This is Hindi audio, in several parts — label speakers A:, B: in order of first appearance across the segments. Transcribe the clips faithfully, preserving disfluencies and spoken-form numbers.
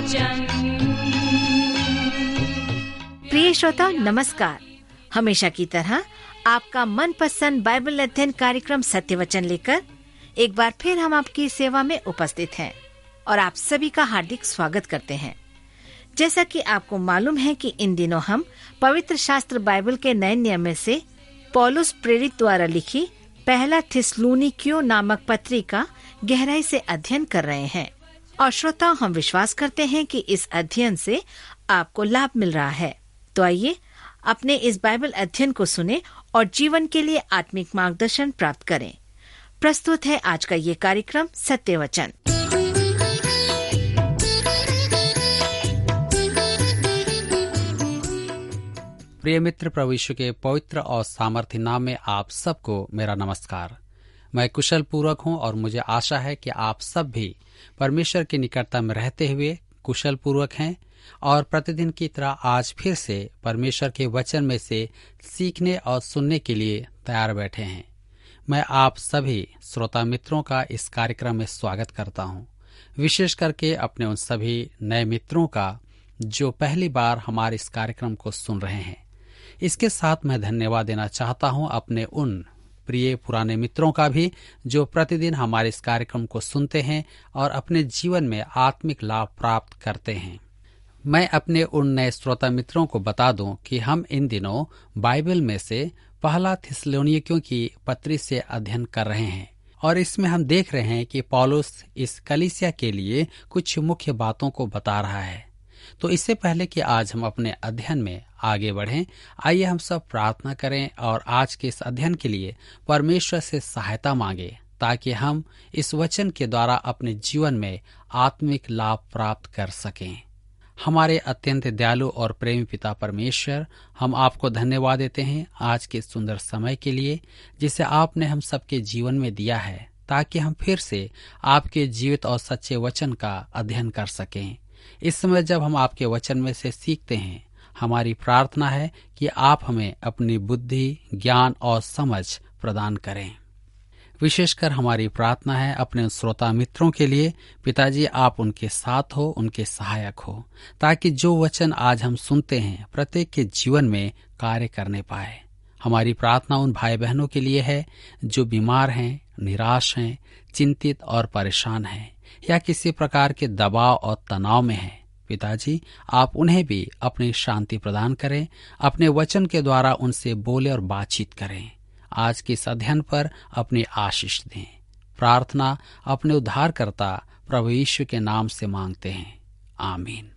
A: वचन।
B: प्रिय श्रोता नमस्कार। हमेशा की तरह आपका मनपसंद बाइबल अध्ययन कार्यक्रम सत्य वचन लेकर एक बार फिर हम आपकी सेवा में उपस्थित हैं और आप सभी का हार्दिक स्वागत करते हैं। जैसा कि आपको मालूम है कि इन दिनों हम पवित्र शास्त्र बाइबल के नए नियम में से पौलुस प्रेरित द्वारा लिखी पहला थिस्सलुनीकियों नामक पत्री का गहराई से अध्ययन कर रहे हैं और श्रोताओ हम विश्वास करते हैं कि इस अध्ययन से आपको लाभ मिल रहा है। तो आइए अपने इस बाइबल अध्ययन को सुने और जीवन के लिए आत्मिक मार्गदर्शन प्राप्त करें। प्रस्तुत है आज का ये कार्यक्रम सत्य वचन।
C: प्रिय मित्र, प्रभु यीशु के पवित्र और सामर्थ्य नाम में आप सबको मेरा नमस्कार। मैं कुशल पूर्वक हूँ और मुझे आशा है कि आप सब भी परमेश्वर की निकटता में रहते हुए कुशल पूर्वक हैं और प्रतिदिन की तरह आज फिर से परमेश्वर के वचन में से सीखने और सुनने के लिए तैयार बैठे हैं। मैं आप सभी श्रोता मित्रों का इस कार्यक्रम में स्वागत करता हूँ, विशेष करके अपने उन सभी नए मित्रों का जो पहली बार हमारे इस कार्यक्रम को सुन रहे हैं। इसके साथ मैं धन्यवाद देना चाहता हूं अपने उन प्रिय पुराने मित्रों का भी जो प्रतिदिन हमारे इस कार्यक्रम को सुनते हैं और अपने जीवन में आत्मिक लाभ प्राप्त करते हैं। मैं अपने उन नए श्रोता मित्रों को बता दूं कि हम इन दिनों बाइबल में से पहला थिस्सलुनीकियों की पत्री से अध्ययन कर रहे हैं और इसमें हम देख रहे हैं कि पौलुस इस कलीसिया के लिए कुछ मुख्य बातों को बता रहा है। तो इससे पहले कि आज हम अपने अध्ययन में आगे बढ़ें, आइए हम सब प्रार्थना करें और आज के इस अध्ययन के लिए परमेश्वर से सहायता मांगे ताकि हम इस वचन के द्वारा अपने जीवन में आत्मिक लाभ प्राप्त कर सकें। हमारे अत्यंत दयालु और प्रेमी पिता परमेश्वर, हम आपको धन्यवाद देते हैं आज के सुंदर समय के लिए जिसे आपने हम सबके जीवन में दिया है ताकि हम फिर से आपके जीवित और सच्चे वचन का अध्ययन कर सकें। इस समय जब हम आपके वचन में से सीखते हैं, हमारी प्रार्थना है कि आप हमें अपनी बुद्धि, ज्ञान और समझ प्रदान करें। विशेषकर हमारी प्रार्थना है अपने श्रोता मित्रों के लिए। पिताजी, आप उनके साथ हो, उनके सहायक हो, ताकि जो वचन आज हम सुनते हैं प्रत्येक के जीवन में कार्य करने पाए। हमारी प्रार्थना उन भाई बहनों के लिए है जो बीमार हैं, निराश हैं, चिंतित और परेशान हैं या किसी प्रकार के दबाव और तनाव में हैं। पिताजी, आप उन्हें भी अपनी शांति प्रदान करें, अपने वचन के द्वारा उनसे बोले और बातचीत करें। आज के इस अध्ययन पर अपनी आशीष दें। प्रार्थना अपने उद्धारकर्ता प्रभु यीशु के नाम से मांगते हैं, आमीन।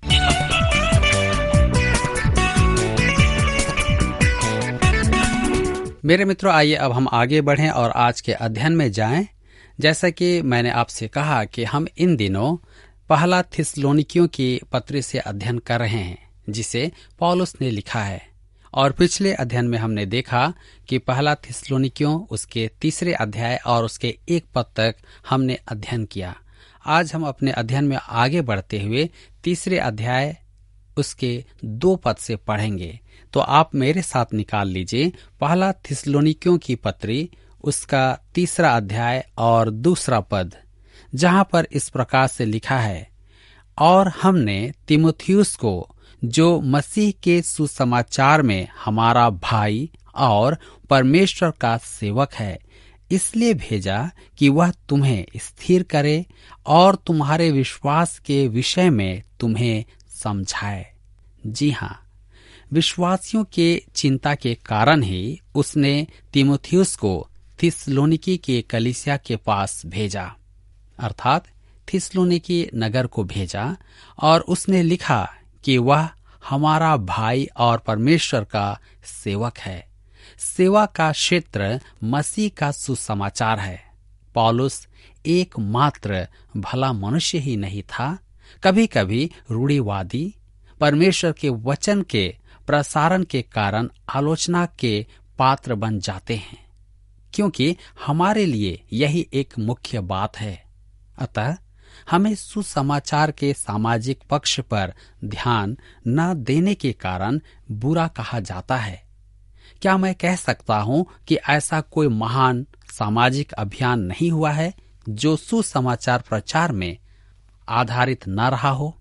C: मेरे मित्रों, आइए अब हम आगे बढ़ें और आज के अध्ययन में जाएं। जैसा कि मैंने आपसे कहा कि हम इन दिनों पहला थिस्सलुनीकियों की पत्री से अध्ययन कर रहे हैं जिसे पौलुस ने लिखा है और पिछले अध्ययन में हमने देखा कि पहला थिस्सलुनीकियों उसके तीसरे अध्याय और उसके एक पद तक हमने अध्ययन किया। आज हम अपने अध्ययन में आगे बढ़ते हुए तीसरे अध्याय उसके दो पद से पढ़ेंगे। तो आप मेरे साथ निकाल लीजिए पहला थिस्सलुनीकियों की पत्री उसका तीसरा अध्याय और दूसरा पद, जहां पर इस प्रकार से लिखा है, और हमने तीमुथियुस को जो मसीह के सुसमाचार में हमारा भाई और परमेश्वर का सेवक है इसलिए भेजा कि वह तुम्हें स्थिर करे और तुम्हारे विश्वास के विषय में तुम्हें समझाए। जी हाँ, विश्वासियों के चिंता के कारण ही उसने तीमुथियुस को थिस्सलुनीकी के कलीसिया के पास भेजा, अर्थात थिस्सलुनीकी नगर को भेजा, और उसने लिखा कि वह हमारा भाई और परमेश्वर का सेवक है। सेवा का क्षेत्र मसीह का सुसमाचार है। पौलुस एकमात्र भला मनुष्य ही नहीं था। कभी कभी रूढ़िवादी परमेश्वर के वचन के प्रसारण के कारण आलोचना के पात्र बन जाते हैं, क्योंकि हमारे लिए यही एक मुख्य बात है। अतः हमें सुसमाचार के सामाजिक पक्ष पर ध्यान न देने के कारण बुरा कहा जाता है। क्या मैं कह सकता हूं कि ऐसा कोई महान सामाजिक अभियान नहीं हुआ है जो सुसमाचार प्रचार में आधारित न रहा हो?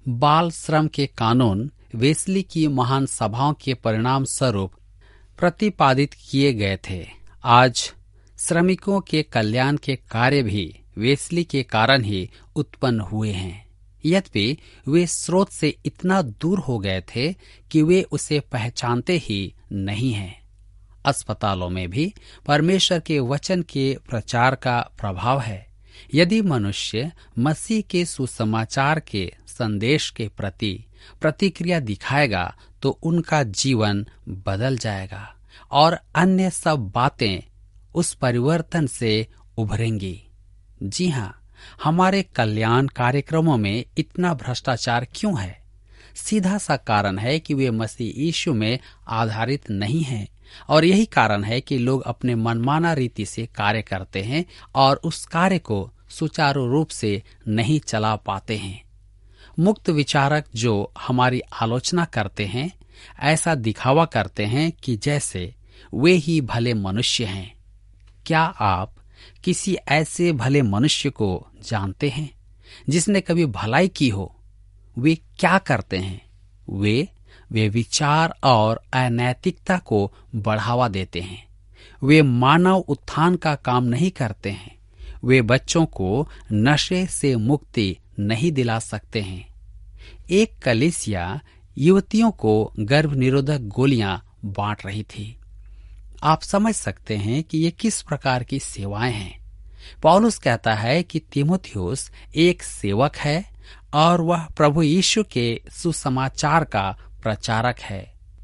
C: बाल श्रम के कानून वेस्ली की महान सभाओं के परिणाम स्वरूप प्रतिपादित किए गए थे। आज श्रमिकों के कल्याण के कार्य भी वेस्ली के कारण ही उत्पन्न हुए हैं। यद्यपि वे स्रोत से इतना दूर हो गए थे कि वे उसे पहचानते ही नहीं हैं। अस्पतालों में भी परमेश्वर के वचन के प्रचार का प्रभाव है। यदि मनुष्य मसीह के सुसमाचार के संदेश के प्रति प्रतिक्रिया दिखाएगा तो उनका जीवन बदल जाएगा और अन्य सब बातें उस परिवर्तन से उभरेंगी। जी हाँ, हमारे कल्याण कार्यक्रमों में इतना भ्रष्टाचार क्यों है? सीधा सा कारण है कि वे मसीह यीशु में आधारित नहीं हैं और यही कारण है कि लोग अपने मनमाना रीति से कार्य करते हैं और उस कार्य को सुचारू रूप से नहीं चला पाते हैं। मुक्त विचारक जो हमारी आलोचना करते हैं ऐसा दिखावा करते हैं कि जैसे वे ही भले मनुष्य हैं। क्या आप किसी ऐसे भले मनुष्य को जानते हैं जिसने कभी भलाई की हो? वे क्या करते हैं? वे वे विचार और अनैतिकता को बढ़ावा देते हैं। वे मानव उत्थान का काम नहीं करते हैं। वे बच्चों को नशे से मुक्ति नहीं दिला सकते हैं। एक कलीसिया युवतियों को गर्भ निरोधक गोलियां बांट रही थी। आप समझ सकते हैं कि ये किस प्रकार की सेवाएं हैं। पौलुस कहता है कि तीमुथियुस एक सेवक है और वह प्रभु यीशु के सुसमाचार का प्रचारक है।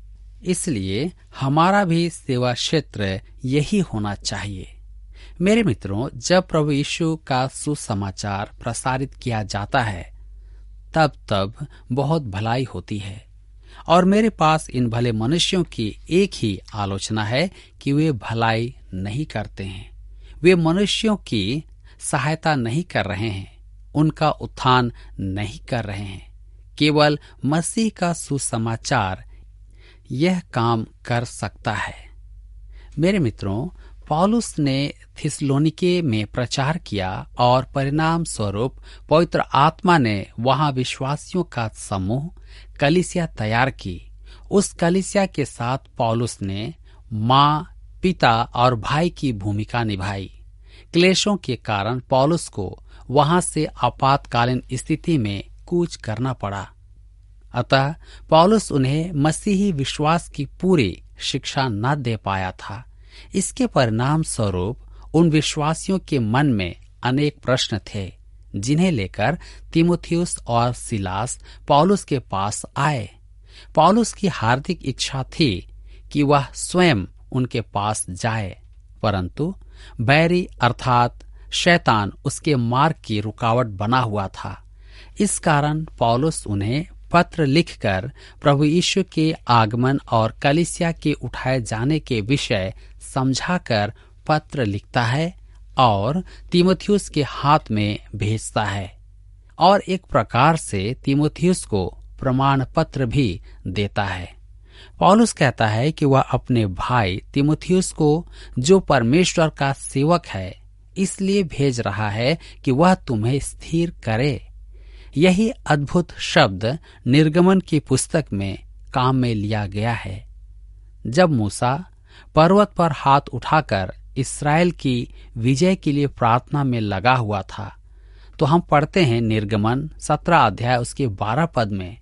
C: इसलिए हमारा भी सेवा क्षेत्र यही होना चाहिए। मेरे मित्रों, जब प्रभु यीशु का सुसमाचार प्रसारित किया जाता है तब तब बहुत भलाई होती है और मेरे पास इन भले मनुष्यों की एक ही आलोचना है कि वे भलाई नहीं करते हैं। वे मनुष्यों की सहायता नहीं कर रहे हैं, उनका उत्थान नहीं कर रहे हैं। केवल मसीह का सुसमाचार यह काम कर सकता है। मेरे मित्रों, पौलुस ने थिस्सलुनीके में प्रचार किया और परिणाम स्वरूप पवित्र आत्मा ने वहां विश्वासियों का समूह कलीसिया तैयार की। उस कलीसिया के साथ पौलुस ने माँ, पिता और भाई की भूमिका निभाई। क्लेशों के कारण पौलुस को वहां से आपातकालीन स्थिति में कूच करना पड़ा। अतः पौलुस उन्हें मसीही विश्वास की पूरी शिक्षा न दे पाया था। इसके परिणाम स्वरूप उन विश्वासियों के मन में अनेक प्रश्न थे जिन्हें लेकर तीमुथियुस और सिलास पौलुस के पास आए। पौलुस की हार्दिक इच्छा थी कि वह स्वयं उनके पास जाए, परंतु बैरी अर्थात शैतान उसके मार्ग की रुकावट बना हुआ था। इस कारण पौलुस उन्हें पत्र लिखकर प्रभु यीशु के आगमन और कलीसिया के उठाए जाने के विषय समझाकर पत्र लिखता है और तीमुथियुस के हाथ में भेजता है और एक प्रकार से तीमुथियुस को प्रमाण पत्र भी देता है। पौलुस कहता है कि वह अपने भाई तीमुथियुस को, जो परमेश्वर का सेवक है, इसलिए भेज रहा है कि वह तुम्हें स्थिर करे। यही अद्भुत शब्द निर्गमन की पुस्तक में काम में लिया गया है। जब मूसा पर्वत पर हाथ उठाकर इस्राएल की विजय के लिए प्रार्थना में लगा हुआ था, तो हम पढ़ते हैं निर्गमन सत्रह अध्याय उसके बारह पद में,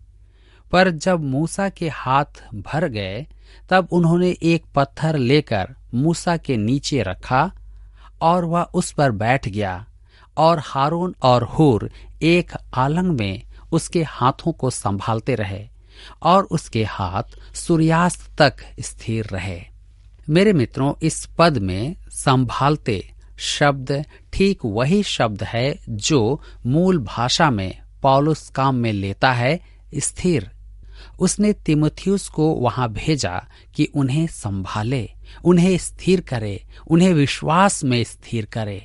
C: पर जब मूसा के हाथ भर गए तब उन्होंने एक पत्थर लेकर मूसा के नीचे रखा और वह उस पर बैठ गया और हारून और हूर एक आलंग में उसके हाथों को संभालते रहे और उसके हाथ सूर्यास्त तक स्थिर रहे। मेरे मित्रों, इस पद में संभालते शब्द ठीक वही शब्द है जो मूल भाषा में पौलुस काम में लेता है, स्थिर। उसने तीमुथियुस को वहां भेजा कि उन्हें संभाले, उन्हें स्थिर करे, उन्हें विश्वास में स्थिर करे।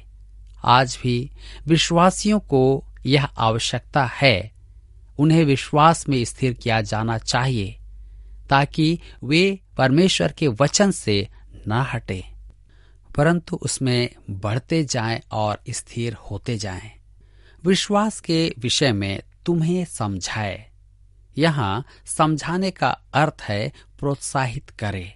C: आज भी विश्वासियों को यह आवश्यकता है, उन्हें विश्वास में स्थिर किया जाना चाहिए ताकि वे परमेश्वर के वचन से न हटे परंतु उसमें बढ़ते जाएं और स्थिर होते जाएं। विश्वास के विषय में तुम्हें समझाए। यहाँ समझाने का अर्थ है प्रोत्साहित करे।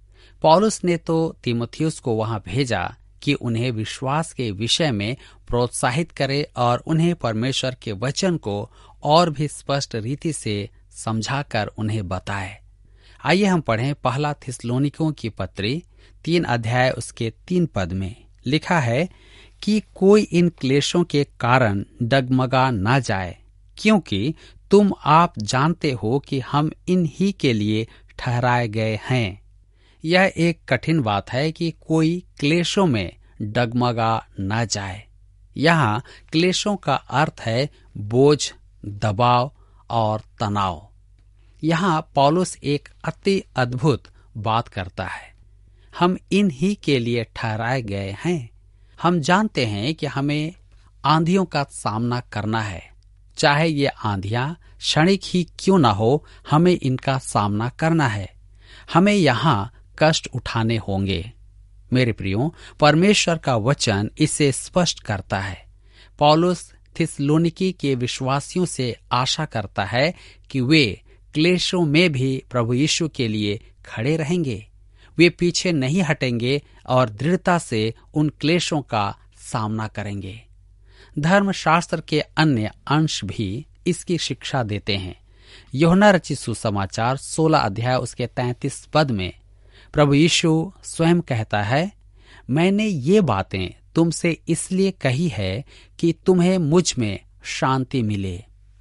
C: पौलुस ने तो तीमुथियुस को वहां भेजा कि उन्हें विश्वास के विषय में प्रोत्साहित करे और उन्हें परमेश्वर के वचन को और भी स्पष्ट रीति से समझाकर उन्हें बताए। आइए हम पढ़ें पहला थिस्सलुनीकियों की पत्री तीन अध्याय उसके तीन पद में लिखा है कि कोई इन क्लेशों के कारण डगमगा ना जाए, क्योंकि तुम आप जानते हो कि हम इन ही के लिए ठहराए गए हैं। यह एक कठिन बात है कि कोई क्लेशों में डगमगा न जाए। यहाँ क्लेशों का अर्थ है बोझ, दबाव और तनाव। यहाँ पौलुस एक अति अद्भुत बात करता है। हम इन ही के लिए ठहराए गए हैं। हम जानते हैं कि हमें आंधियों का सामना करना है, चाहे ये आंधियां क्षणिक ही क्यों ना हो, हमें इनका सामना करना है। हमें यहाँ कष्ट उठाने होंगे। मेरे प्रियो, परमेश्वर का वचन इसे स्पष्ट करता है। पौलुस थिस्सलुनीकी के विश्वासियों से आशा करता है कि वे क्लेशों में भी प्रभु यीशु के लिए खड़े रहेंगे। वे पीछे नहीं हटेंगे और दृढ़ता से उन क्लेशों का सामना करेंगे। धर्मशास्त्र के अन्य अंश भी इसकी शिक्षा देते हैं। यूहन्ना रचित सुसमाचार सोलह अध्याय उसके तैंतीस पद में प्रभु यीशु स्वयं कहता है, मैंने ये बातें तुमसे इसलिए कही है कि तुम्हें मुझ में शांति मिले।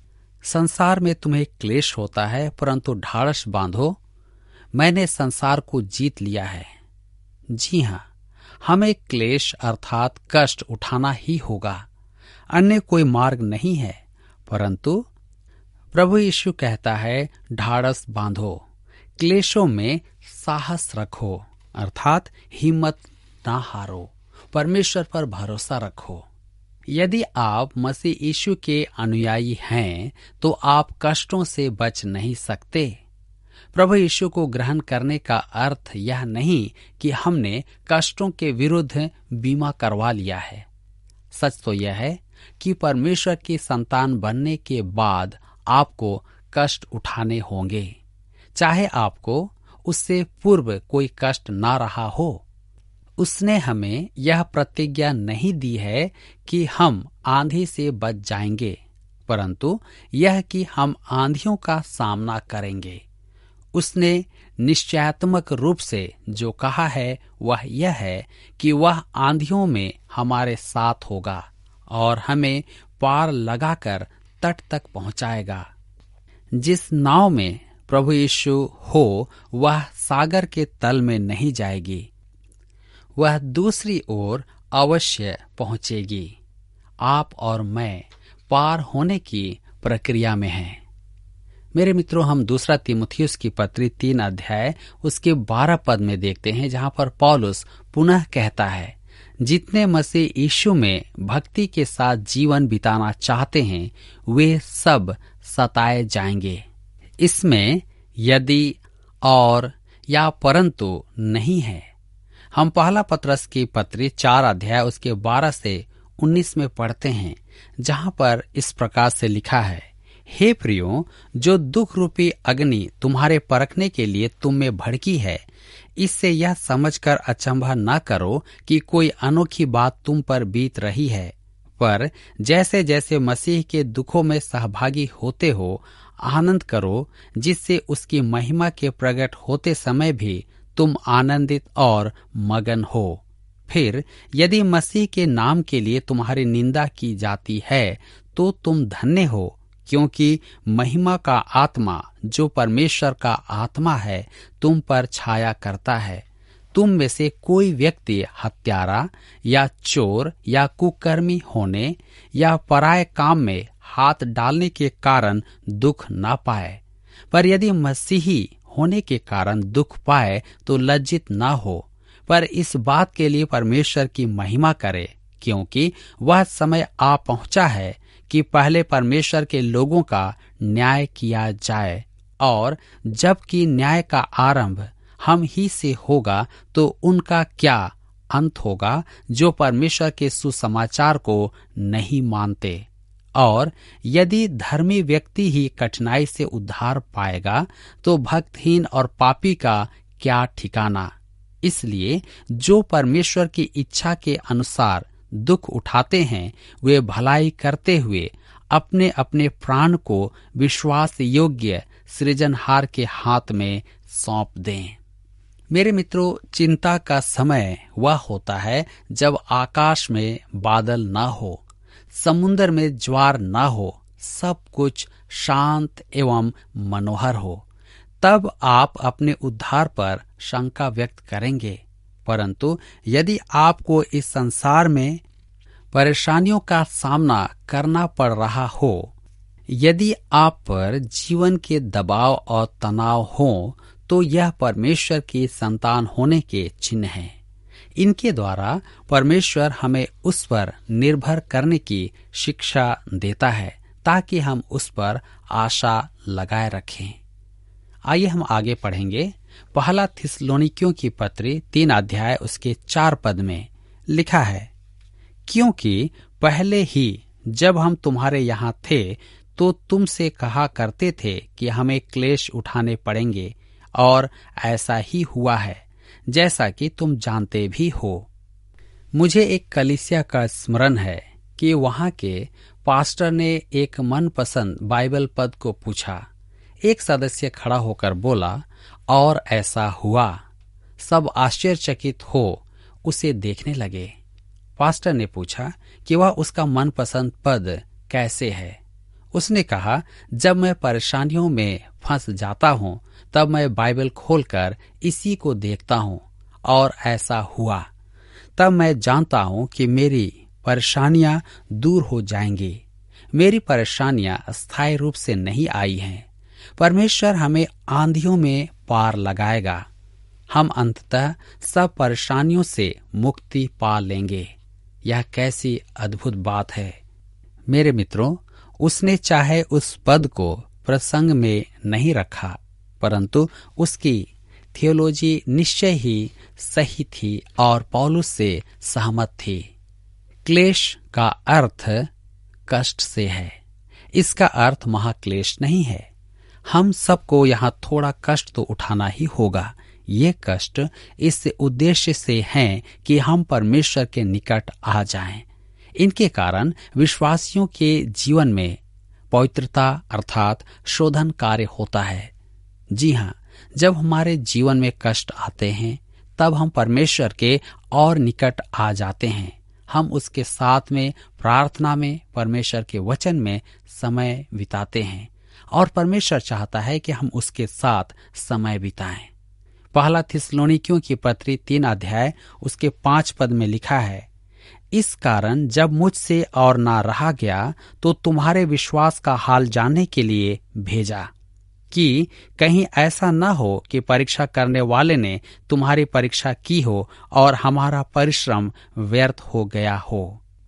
C: संसार में तुम्हें क्लेश होता है, परंतु ढाढ़स बांधो, मैंने संसार को जीत लिया है। जी हाँ, हमें क्लेश अर्थात कष्ट उठाना ही होगा, अन्य कोई मार्ग नहीं है। परंतु प्रभु यीशु कहता है, ढाढ़स बांधो, क्लेशों में साहस रखो, अर्थात हिम्मत ना हारो, परमेश्वर पर भरोसा रखो। यदि आप मसीह यीशु के अनुयायी हैं तो आप कष्टों से बच नहीं सकते। प्रभु यीशु को ग्रहण करने का अर्थ यह नहीं कि हमने कष्टों के विरुद्ध बीमा करवा लिया है। सच तो यह है कि परमेश्वर की संतान बनने के बाद आपको कष्ट उठाने होंगे, चाहे आपको उससे पूर्व कोई कष्ट ना रहा हो। उसने हमें यह प्रतिज्ञा नहीं दी है कि हम आंधी से बच जाएंगे, परंतु यह कि हम आंधियों का सामना करेंगे। उसने निश्चयात्मक रूप से जो कहा है वह यह है कि वह आंधियों में हमारे साथ होगा और हमें पार लगाकर तट तक पहुंचाएगा। जिस नाव में प्रभु यीशु हो वह सागर के तल में नहीं जाएगी, वह दूसरी ओर अवश्य पहुंचेगी। आप और मैं पार होने की प्रक्रिया में हैं। मेरे मित्रों, हम दूसरा तीमुथियुस की पत्री तीन अध्याय उसके बारह पद में देखते हैं, जहां पर पौलुस पुनः कहता है, जितने मसीह यीशु में भक्ति के साथ जीवन बिताना चाहते हैं वे सब सताए जाएंगे। इसमें यदि और या परंतु नहीं है। हम पहला पत्रस की पत्री चार अध्याय उसके बारह से उन्नीस में पढ़ते हैं, जहां पर इस प्रकार से लिखा है, हे प्रियो, जो दुख रूपी अग्नि तुम्हारे परखने के लिए तुम में भड़की है, इससे यह समझकर अचंभा न करो कि कोई अनोखी बात तुम पर बीत रही है, पर जैसे जैसे मसीह के दुखों में सहभागी होते हो आनंद करो, जिससे उसकी महिमा के प्रकट होते समय भी तुम आनंदित और मगन हो। फिर यदि मसीह के नाम के लिए तुम्हारी निंदा की जाती है तो तुम धन्य हो, क्योंकि महिमा का आत्मा जो परमेश्वर का आत्मा है तुम पर छाया करता है। तुम में से कोई व्यक्ति हत्यारा या चोर या कुकर्मी होने या पराये काम में हाथ डालने के कारण दुख ना पाए, पर यदि मसीही होने के कारण दुख पाए तो लज्जित ना हो, पर इस बात के लिए परमेश्वर की महिमा करे, क्योंकि वह समय आ पहुंचा है कि पहले परमेश्वर के लोगों का न्याय किया जाए, और जबकि न्याय का आरंभ हम ही से होगा तो उनका क्या अंत होगा जो परमेश्वर के सुसमाचार को नहीं मानते। और यदि धर्मी व्यक्ति ही कठिनाई से उद्धार पाएगा तो भक्तहीन और पापी का क्या ठिकाना। इसलिए जो परमेश्वर की इच्छा के अनुसार दुख उठाते हैं वे भलाई करते हुए अपने अपने प्राण को विश्वास योग्य सृजनहार के हाथ में सौंप दें। मेरे मित्रों, चिंता का समय वह होता है जब आकाश में बादल न हो, समुद्र में ज्वार न हो, सब कुछ शांत एवं मनोहर हो। तब आप अपने उद्धार पर शंका व्यक्त करेंगे। परंतु यदि आपको इस संसार में परेशानियों का सामना करना पड़ रहा हो, यदि आप पर जीवन के दबाव और तनाव हो, तो यह परमेश्वर की संतान होने के चिन्ह हैं। इनके द्वारा परमेश्वर हमें उस पर निर्भर करने की शिक्षा देता है ताकि हम उस पर आशा लगाए रखें। आइए हम आगे पढ़ेंगे। पहला थिस्सलुनीकियों की पत्री तीन अध्याय उसके चार पद में लिखा है, क्योंकि पहले ही जब हम तुम्हारे यहाँ थे तो तुमसे कहा करते थे कि हमें क्लेश उठाने पड़ेंगे, और ऐसा ही हुआ है, जैसा कि तुम जानते भी हो। मुझे एक कलीसिया का स्मरण है कि वहाँ के पास्टर ने एक मनपसंद बाइबल पद को पूछा। एक सदस्य खड़ा होकर बोला, और ऐसा हुआ। सब आश्चर्यचकित हो उसे देखने लगे। पास्टर ने पूछा कि वह उसका मनपसंद पद कैसे है। उसने कहा, जब मैं परेशानियों में फंस जाता हूँ तब मैं बाइबल खोलकर इसी को देखता हूँ, और ऐसा हुआ। तब मैं जानता हूँ कि मेरी परेशानियां दूर हो जाएंगी। मेरी परेशानियां स्थायी रूप से नहीं आई हैं। परमेश्वर हमें आंधियों में पार लगाएगा। हम अंततः सब परेशानियों से मुक्ति पा लेंगे। यह कैसी अद्भुत बात है। मेरे मित्रों, उसने चाहे उस पद को प्रसंग में नहीं रखा, परंतु उसकी थियोलॉजी निश्चय ही सही थी और पौलुस से सहमत थी। क्लेश का अर्थ कष्ट से है। इसका अर्थ महाक्लेश नहीं है। हम सबको यहाँ थोड़ा कष्ट तो उठाना ही होगा। ये कष्ट इस उद्देश्य से हैं कि हम परमेश्वर के निकट आ जाएं। इनके कारण विश्वासियों के जीवन में पवित्रता अर्थात शोधन कार्य होता है। जी हाँ, जब हमारे जीवन में कष्ट आते हैं तब हम परमेश्वर के और निकट आ जाते हैं। हम उसके साथ में प्रार्थना में, परमेश्वर के वचन में समय बिताते हैं, और परमेश्वर चाहता है कि हम उसके साथ समय बिताएं। पहला थिस्सलुनीकियों की पत्री तीन अध्याय उसके पांच पद में लिखा है, इस कारण जब मुझसे और ना रहा गया तो तुम्हारे विश्वास का हाल जानने के लिए भेजा, कि कहीं ऐसा न हो कि परीक्षा करने वाले ने तुम्हारी परीक्षा की हो और हमारा परिश्रम व्यर्थ हो गया हो।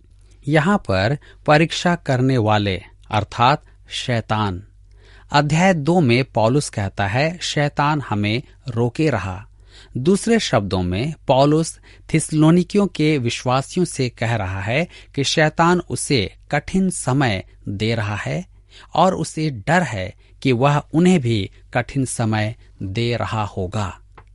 C: यहाँ पर परीक्षा करने वाले अर्थात शैतान। अध्याय दो में पौलुस कहता है, शैतान हमें रोके रहा। दूसरे शब्दों में पौलुस थिस्सलुनीकियों के विश्वासियों से कह रहा है कि शैतान उसे कठिन समय दे रहा है और उसे डर है कि वह उन्हें भी कठिन समय दे रहा होगा।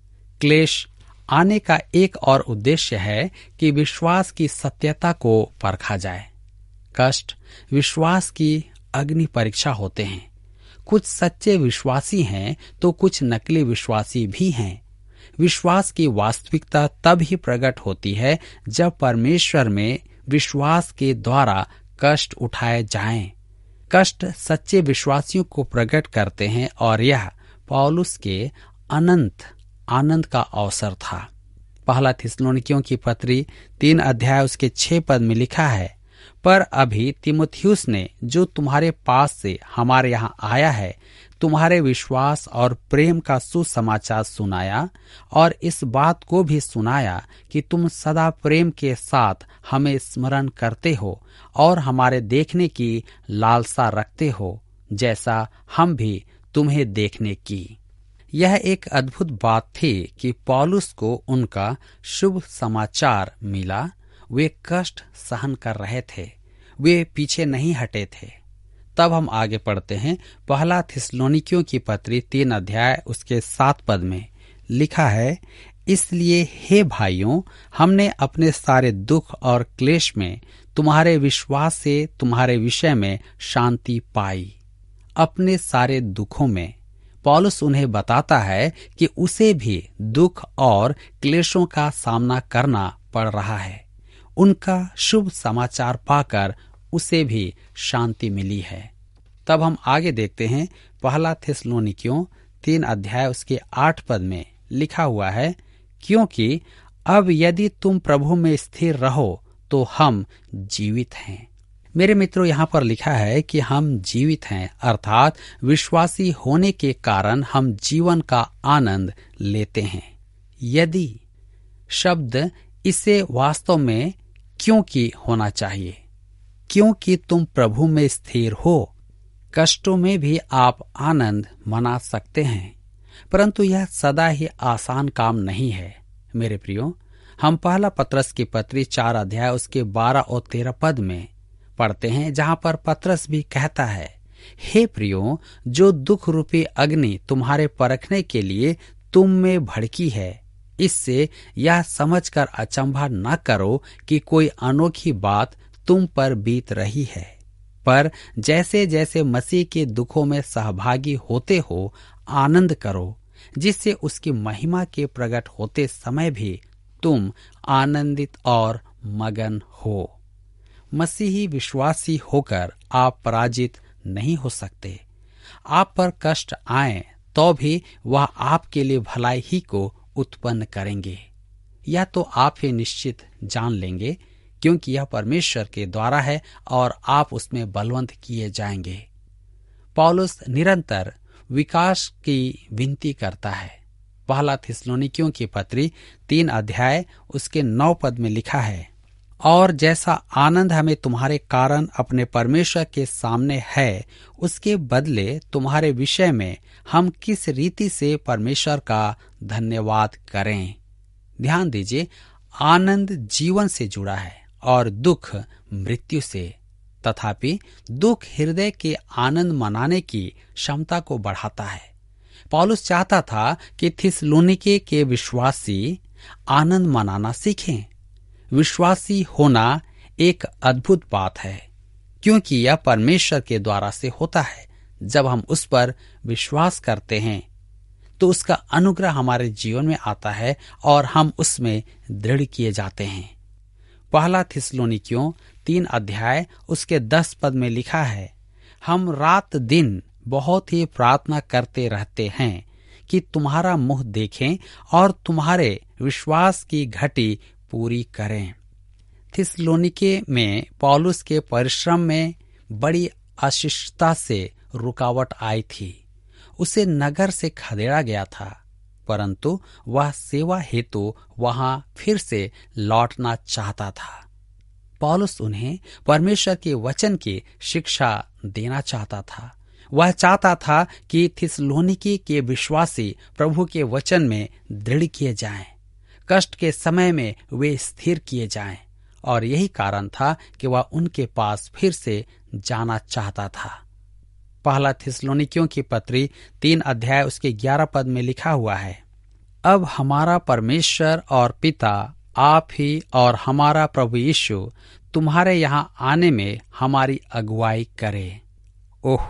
C: क्लेश आने का एक और उद्देश्य है कि विश्वास की सत्यता को परखा जाए। कष्ट विश्वास की अग्नि परीक्षा होते हैं। कुछ सच्चे विश्वासी हैं तो कुछ नकली विश्वासी भी हैं। विश्वास की वास्तविकता तब ही प्रकट होती है जब परमेश्वर में विश्वास के द्वारा कष्ट उठाए जाएं। कष्ट सच्चे विश्वासियों को प्रकट करते हैं और यह पौलुस के अनंत आनंद का अवसर था। पहला थिस्सलुनीकियों की पत्री तीन अध्याय उसके छह पद में लिखा है, पर अभी तीमुथियुस ने जो तुम्हारे पास से हमारे यहाँ आया है तुम्हारे विश्वास और प्रेम का सुसमाचार सुनाया और इस बात को भी सुनाया कि तुम सदा प्रेम के साथ हमें स्मरण करते हो और हमारे देखने की लालसा रखते हो, जैसा हम भी तुम्हें देखने की। यह एक अद्भुत बात थी कि पौलुस को उनका शुभ समाचार मिला। वे कष्ट सहन कर रहे थे। वे पीछे नहीं हटे थे। तब हम आगे पढ़ते हैं। पहला थिस्सलुनीकियों की पत्री तीन अध्याय उसके सात पद में लिखा है, इसलिए हे भाइयों, हमने अपने सारे दुख और क्लेश में तुम्हारे विश्वास से तुम्हारे विषय में शांति पाई। अपने सारे दुखों में पौलुस उन्हें बताता है कि उसे भी दुख और क्लेशों का सामना करना पड़ रहा है। उनका शुभ समाचार पाकर उसे भी शांति मिली है। तब हम आगे देखते हैं। पहला थिस्सलुनीकियों तीन अध्याय उसके आठ पद में लिखा हुआ है, क्योंकि अब यदि तुम प्रभु में स्थिर रहो तो हम जीवित हैं। मेरे मित्रों, यहाँ पर लिखा है कि हम जीवित हैं, अर्थात विश्वासी होने के कारण हम जीवन का आनंद लेते हैं। यदि शब्द इसे वास्तव में क्योंकि होना चाहिए, क्योंकि तुम प्रभु में स्थिर हो। कष्टों में भी आप आनंद मना सकते हैं, परंतु यह सदा ही आसान काम नहीं है। मेरे प्रियो, हम पहला पत्रस की पत्री चार अध्याय उसके बारह और तेरह पद में पढ़ते हैं, जहां पर पत्रस भी कहता है, हे प्रियो, जो दुख रूपी अग्नि तुम्हारे परखने के लिए तुम में भड़की है, इससे यह समझकर अचंभा न करो कि कोई अनोखी बात तुम पर बीत रही है, पर जैसे जैसे मसीह के दुखों में सहभागी होते हो आनंद करो, जिससे उसकी महिमा के प्रकट होते समय भी तुम आनंदित और मगन हो। मसीही विश्वासी होकर आप पराजित नहीं हो सकते। आप पर कष्ट आए तो भी वह आपके लिए भलाई ही को उत्पन्न करेंगे, या तो आप ही निश्चित जान लेंगे, क्योंकि यह परमेश्वर के द्वारा है और आप उसमें बलवंत किए जाएंगे। पौलुस निरंतर विकास की विनती करता है। पहला थिस्सलुनीकियों की पत्री तीन अध्याय उसके नौ पद में लिखा है, और जैसा आनंद हमें तुम्हारे कारण अपने परमेश्वर के सामने है, उसके बदले तुम्हारे विषय में हम किस रीति से परमेश्वर का धन्यवाद करें। ध्यान दीजिए, आनंद जीवन से जुड़ा है और दुख मृत्यु से। तथापि दुख हृदय के आनंद मनाने की क्षमता को बढ़ाता है। पौलुस चाहता था कि थिस्सलुनीके के विश्वासी आनंद मनाना सीखें। विश्वासी होना एक अद्भुत बात है, क्योंकि यह परमेश्वर के द्वारा से होता है। जब हम उस पर विश्वास करते हैं तो उसका अनुग्रह हमारे जीवन में आता है और हम उसमें दृढ़ किए जाते हैं। पहला थिस्सलुनीकियों तीन अध्याय उसके दस पद में लिखा है, हम रात दिन बहुत ही प्रार्थना करते रहते हैं कि तुम्हारा मुंह देखें और तुम्हारे विश्वास की घटी पूरी करें। थिस्सलुनीके में पौलुस के परिश्रम में बड़ी अशिष्टता से रुकावट आई थी। उसे नगर से खदेड़ा गया था, परंतु वह सेवा हेतु वहां फिर से लौटना चाहता था। पौलुस उन्हें परमेश्वर के वचन की शिक्षा देना चाहता था। वह चाहता था कि थिस्सलुनीके के विश्वासी प्रभु के वचन में दृढ़ किए जाएं, कष्ट के समय में वे स्थिर किए जाएं, और यही कारण था कि वह उनके पास फिर से जाना चाहता था। पहला थिस्सलुनीकियों की पत्री तीन अध्याय उसके ग्यारह पद में लिखा हुआ है, अब हमारा परमेश्वर और पिता आप ही और हमारा प्रभु यीशु तुम्हारे यहाँ आने में हमारी अगुवाई करे। ओह,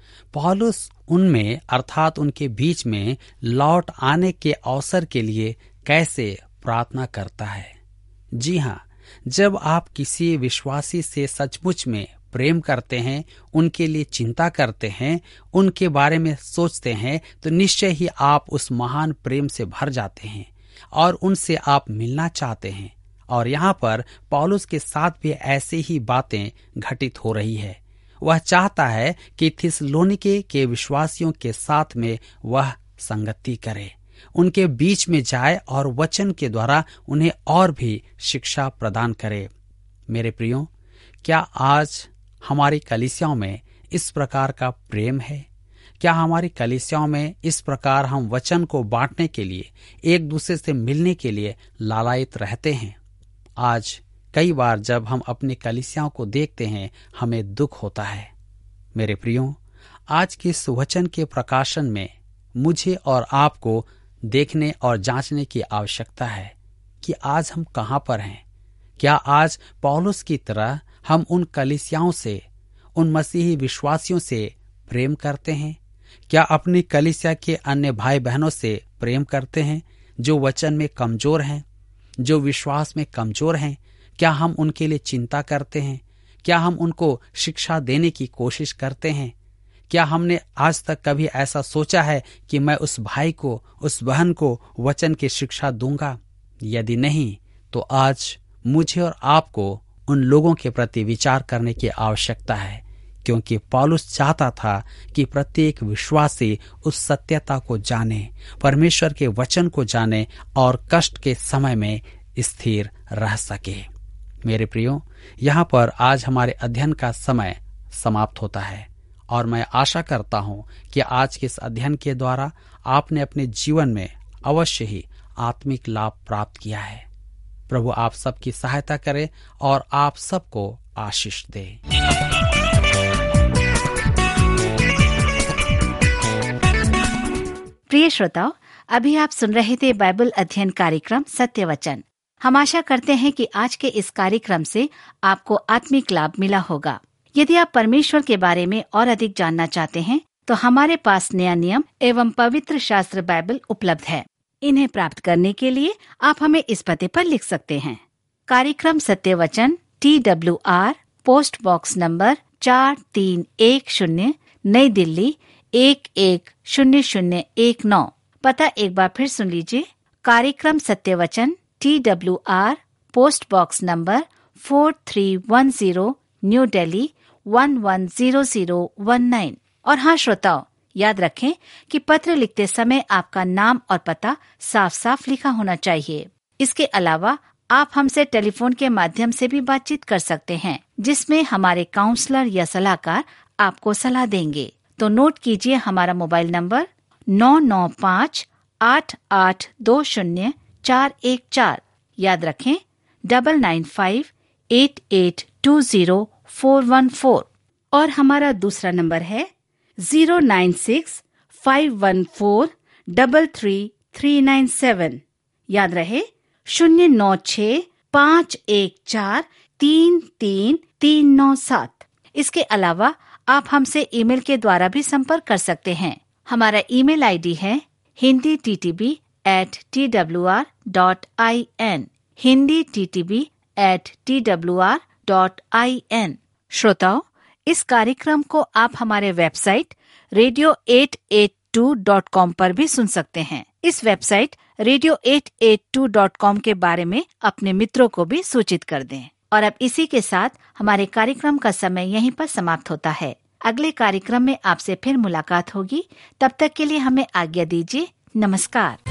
C: पौलुस उनमें अर्थात उनके बीच में लौट आने के अवसर के लिए कैसे प्रार्थना करता है। जी हाँ, जब आप किसी विश्वासी से सचमुच में प्रेम करते हैं, उनके लिए चिंता करते हैं, उनके बारे में सोचते हैं, तो निश्चय ही आप उस महान प्रेम से भर जाते हैं और उनसे आप मिलना चाहते हैं। और यहाँ पर पौलुस के साथ भी ऐसे ही बातें घटित हो रही है। वह चाहता है कि थिस्सलुनीके के विश्वासियों के साथ में वह संगति करे, उनके बीच में जाए और वचन के द्वारा उन्हें और भी शिक्षा प्रदान करे। मेरे प्रियो, क्या आज हमारी कलीसियाओं में इस प्रकार का प्रेम है? क्या हमारी कलीसियाओं में इस प्रकार हम वचन को बांटने के लिए, एक दूसरे से मिलने के लिए लालायित रहते हैं? आज कई बार जब हम अपनी कलीसियाओं को देखते हैं हमें दुख होता है। मेरे प्रियो, आज के इस वचन के प्रकाशन में मुझे और आपको देखने और जांचने की आवश्यकता है कि आज हम कहां पर हैं। क्या आज पौलुस की तरह हम उन कलीसियाओं से, उन मसीही विश्वासियों से प्रेम करते हैं? क्या अपनी कलीसिया के अन्य भाई बहनों से प्रेम करते हैं जो वचन में कमजोर हैं, जो विश्वास में कमजोर हैं? क्या हम उनके लिए चिंता करते हैं? क्या हम उनको शिक्षा देने की कोशिश करते हैं? क्या हमने आज तक कभी ऐसा सोचा है कि मैं उस भाई को, उस बहन को वचन की शिक्षा दूंगा? यदि नहीं, तो आज मुझे और आपको उन लोगों के प्रति विचार करने की आवश्यकता है, क्योंकि पौलुस चाहता था कि प्रत्येक विश्वासी उस सत्यता को जाने, परमेश्वर के वचन को जाने और कष्ट के समय में स्थिर रह सके। मेरे प्रियो, यहाँ पर आज हमारे अध्ययन का समय समाप्त होता है और मैं आशा करता हूँ कि आज के इस अध्ययन के द्वारा आपने अपने जीवन में अवश्य ही आत्मिक लाभ प्राप्त किया है। प्रभु आप सबकी सहायता करे और आप सबको आशीष दे।
B: प्रिय श्रोताओ, अभी आप सुन रहे थे बाइबल अध्ययन कार्यक्रम सत्य वचन। हम आशा करते हैं कि आज के इस कार्यक्रम से आपको आत्मिक लाभ मिला होगा। यदि आप परमेश्वर के बारे में और अधिक जानना चाहते हैं, तो हमारे पास नया नियम एवं पवित्र शास्त्र बाइबल उपलब्ध है। इन्हें प्राप्त करने के लिए आप हमें इस पते पर लिख सकते हैं। कार्यक्रम Satya Vachan, T W R, post box number चार तीन एक शून्य, नई दिल्ली एक एक शून्य शून्य एक नौ। पता एक बार फिर सुन लीजिए। कार्यक्रम Satya Vachan, T W R, post box number four three one zero, new Delhi one one zero zero one nine. और हाँ श्रोताओ, याद रखें कि पत्र लिखते समय आपका नाम और पता साफ साफ लिखा होना चाहिए। इसके अलावा आप हमसे टेलीफोन के माध्यम से भी बातचीत कर सकते हैं, जिसमें हमारे काउंसलर या सलाहकार आपको सलाह देंगे। तो नोट कीजिए हमारा मोबाइल नंबर नौ नौ पाँच आठ आठ दो शून्य चार एक चार। याद रखें double nine five eight eight two zero four one four. और हमारा दूसरा नंबर है zero nine six five one four double three three nine seven. याद रहे शून्य नौ छ पाँच एक चार तीन तीन तीन नौ सात। इसके अलावा आप हमसे ईमेल के द्वारा भी संपर्क कर सकते हैं। हमारा ईमेल आईडी है Hindi T T B at T W R dot I N, Hindi T T B at T W R dot I N. श्रोताओ, इस कार्यक्रम को आप हमारे website radio at eight two dot com पर भी सुन सकते हैं। इस website radio at eight two dot com के बारे में अपने मित्रों को भी सूचित कर दें। और अब इसी के साथ हमारे कार्यक्रम का समय यहीं पर समाप्त होता है। अगले कार्यक्रम में आपसे फिर मुलाकात होगी। तब तक के लिए हमें आज्ञा दीजिए। नमस्कार।